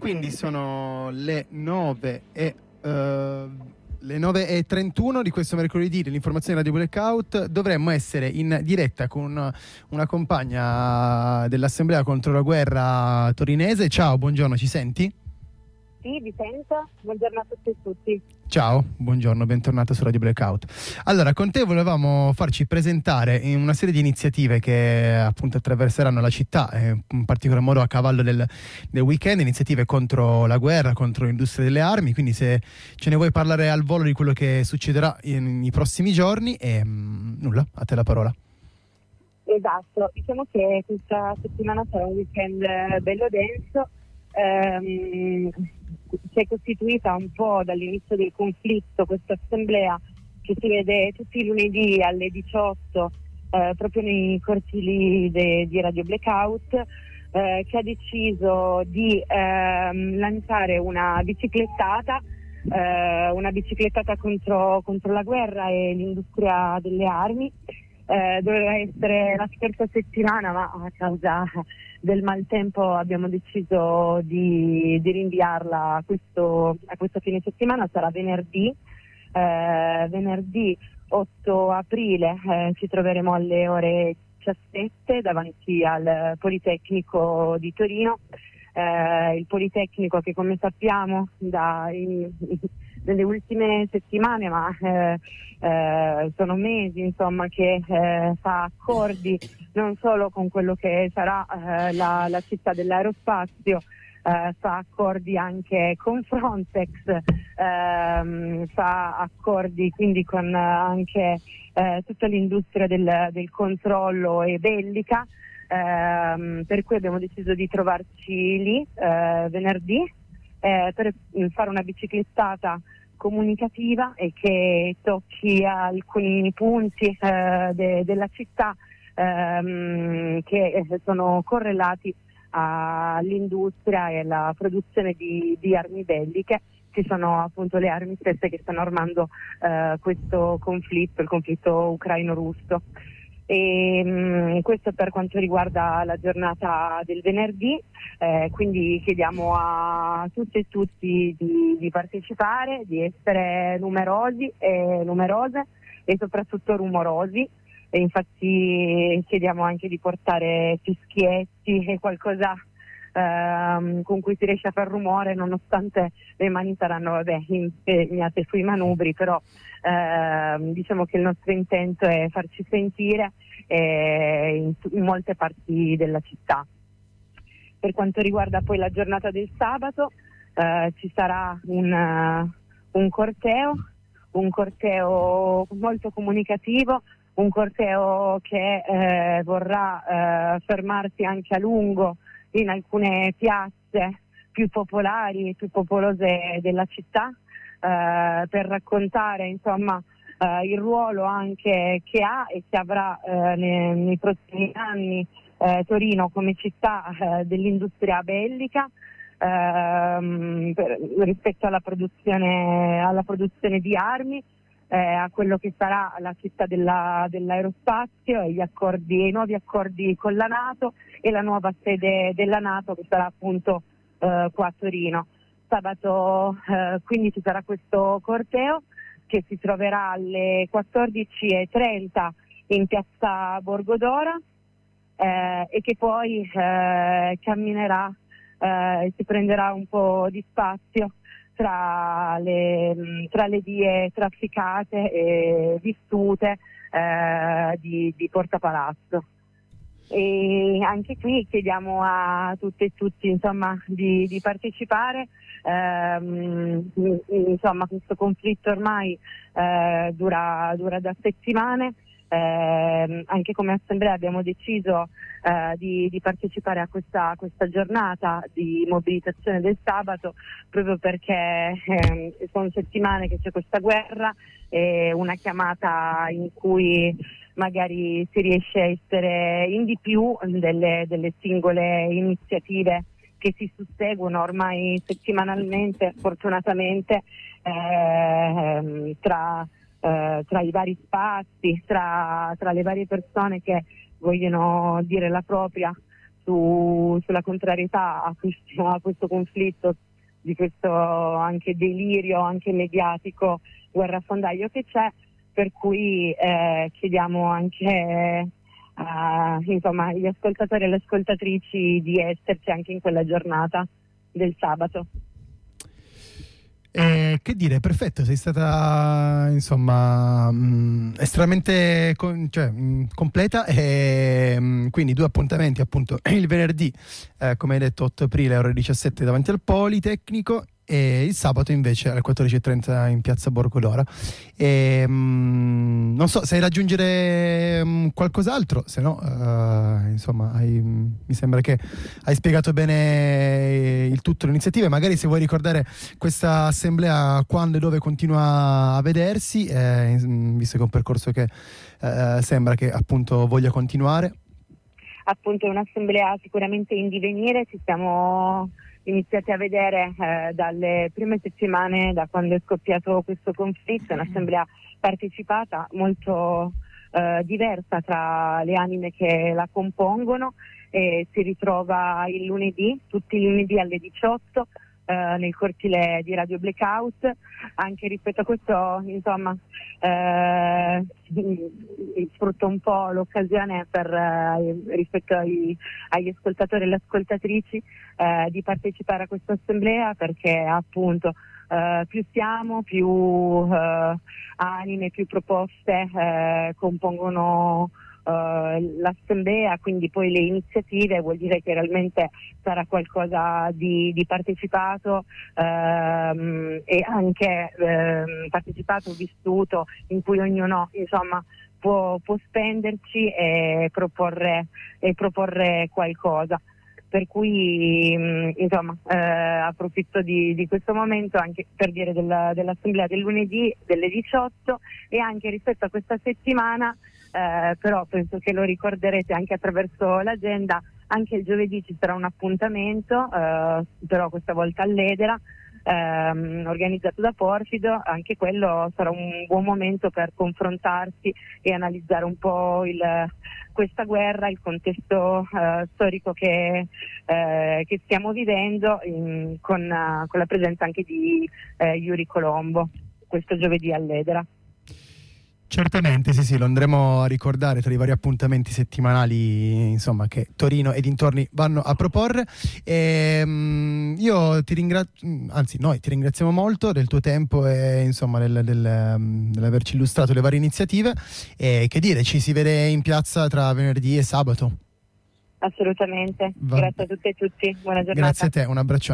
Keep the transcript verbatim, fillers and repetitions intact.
quindi sono le nove e uh, le nove e trentuno di questo mercoledì dell'informazione Radio Blackout. Dovremmo essere in diretta con una, una compagna dell'Assemblea contro la guerra torinese. Ciao, buongiorno, ci senti? Sì, vi sento. Buongiorno a tutti e tutti. Ciao, buongiorno, bentornato su Radio Blackout. Allora, con te volevamo farci presentare in una serie di iniziative che appunto attraverseranno la città, eh, in particolar modo a cavallo del, del weekend, iniziative contro la guerra, contro l'industria delle armi, quindi se ce ne vuoi parlare al volo di quello che succederà in, nei prossimi giorni, e mh, nulla, a te la parola. Esatto, diciamo che questa settimana sarà un weekend bello denso. Ehm, si è costituita un po' dall'inizio del conflitto questa assemblea che si vede tutti i lunedì alle diciotto eh, proprio nei cortili de, di Radio Blackout, eh, che ha deciso di ehm, lanciare una biciclettata eh, una biciclettata contro, contro la guerra e l'industria delle armi. Eh, doveva essere la scorsa settimana, ma a causa del maltempo abbiamo deciso di, di rinviarla a questo, a questo fine settimana. Sarà venerdì, eh, venerdì otto aprile, eh, ci troveremo alle ore diciassette davanti al Politecnico di Torino, eh, il Politecnico che, come sappiamo, dai nelle ultime settimane, ma eh, eh, sono mesi insomma che eh, fa accordi non solo con quello che sarà eh, la, la città dell'aerospazio, eh, fa accordi anche con Frontex, ehm, fa accordi quindi con anche eh, tutta l'industria del, del controllo e bellica, ehm, per cui abbiamo deciso di trovarci lì eh, venerdì eh, per fare una biciclettata comunicativa e che tocchi alcuni punti eh, de, della città ehm, che sono correlati all'industria e alla produzione di, di armi belliche, che sono appunto le armi stesse che stanno armando eh, questo conflitto, il conflitto ucraino-russo. E, mh, questo per quanto riguarda la giornata del venerdì, eh, quindi chiediamo a tutti e tutti di, di partecipare, di essere numerosi e numerose e soprattutto rumorosi, e infatti chiediamo anche di portare fischietti e qualcosa ehm, con cui si riesce a far rumore, nonostante le mani saranno vabbè, impegnate sui manubri, però ehm, diciamo che il nostro intento è farci sentire eh, in, in molte parti della città. Per quanto riguarda poi la giornata del sabato, eh, ci sarà un, uh, un corteo, un corteo molto comunicativo, un corteo che eh, vorrà eh, fermarsi anche a lungo in alcune piazze più popolari e più popolose della città, eh, per raccontare insomma eh, il ruolo anche che ha e che avrà eh, nei, nei prossimi anni eh, Torino come città eh, dell'industria bellica, ehm, per, rispetto alla produzione, alla produzione di armi, eh, a quello che sarà la città della, dell'aerospazio e gli accordi, i nuovi accordi con la NATO e la nuova sede della NATO che sarà appunto eh, qua a Torino. Sabato eh, quindi ci sarà questo corteo che si troverà alle quattordici e trenta in piazza Borgodora eh, e che poi eh, camminerà e eh, si prenderà un po' di spazio tra le, tra le vie trafficate e vistute eh, di, di Porta Palazzo. E anche qui chiediamo a tutte e tutti insomma di, di partecipare. Ehm, insomma questo conflitto ormai eh, dura, dura da settimane. Eh, anche come assemblea abbiamo deciso eh, di, di partecipare a questa, a questa giornata di mobilitazione del sabato, proprio perché eh, sono settimane che c'è questa guerra e una chiamata in cui magari si riesce a essere in di più delle, delle singole iniziative che si susseguono ormai settimanalmente, fortunatamente, eh, tra Eh, tra i vari spazi, tra, tra le varie persone che vogliono dire la propria su, sulla contrarietà a questo, a questo conflitto, di questo anche delirio, anche mediatico, guerrafondaio che c'è, per cui eh, chiediamo anche a, insomma, agli ascoltatori e alle ascoltatrici di esserci anche in quella giornata del sabato. Eh, che dire, perfetto, sei stata insomma mh, estremamente con, cioè, mh, completa, e mh, quindi due appuntamenti, appunto il venerdì eh, come hai detto otto aprile ore diciassette davanti al Politecnico, e il sabato invece alle quattordici e trenta in piazza Borgolora. E, mh, non so, sai raggiungere mh, qualcos'altro, se no uh, insomma hai, mi sembra che hai spiegato bene il tutto l'iniziativa, e magari se vuoi ricordare questa assemblea quando e dove continua a vedersi, eh, visto che è un percorso che eh, sembra che appunto voglia continuare. Appunto è un'assemblea sicuramente in divenire, ci siamo iniziati a vedere eh, dalle prime settimane da quando è scoppiato questo conflitto. È un'assemblea partecipata, molto eh, diversa tra le anime che la compongono, e si ritrova il lunedì, tutti i lunedì alle diciotto eh, nel cortile di Radio Blackout. Anche rispetto a questo, insomma, eh, sfrutto un po' l'occasione per eh, rispetto ai, agli ascoltatori e alle ascoltatrici eh, di partecipare a questa assemblea, perché appunto eh, più siamo, più eh, anime, più proposte eh, compongono Uh, l'assemblea, quindi poi le iniziative, vuol dire che realmente sarà qualcosa di, di partecipato uh, e anche uh, partecipato, vissuto, in cui ognuno insomma può, può spenderci e proporre, e proporre qualcosa. Per cui mh, insomma eh, approfitto di, di questo momento anche per dire della, dell'assemblea del lunedì delle diciotto, e anche rispetto a questa settimana, eh, però penso che lo ricorderete anche attraverso l'agenda, anche il giovedì ci sarà un appuntamento, eh, però questa volta all'Edera, ehm, organizzato da Porfido. Anche quello sarà un buon momento per confrontarsi e analizzare un po' il, questa guerra, il contesto eh, storico che, eh, che stiamo vivendo, in, con, uh, con la presenza anche di eh, Yuri Colombo, questo giovedì all'Edera. Certamente, sì, sì, lo andremo a ricordare tra i vari appuntamenti settimanali, insomma, che Torino e dintorni vanno a proporre. E, um, io ti ringrazio, anzi noi ti ringraziamo molto del tuo tempo e insomma del, del, um, dell'averci illustrato le varie iniziative, e che dire, ci si vede in piazza tra venerdì e sabato. Assolutamente, Va. Grazie a tutte e tutti, buona giornata. Grazie a te, un abbraccio.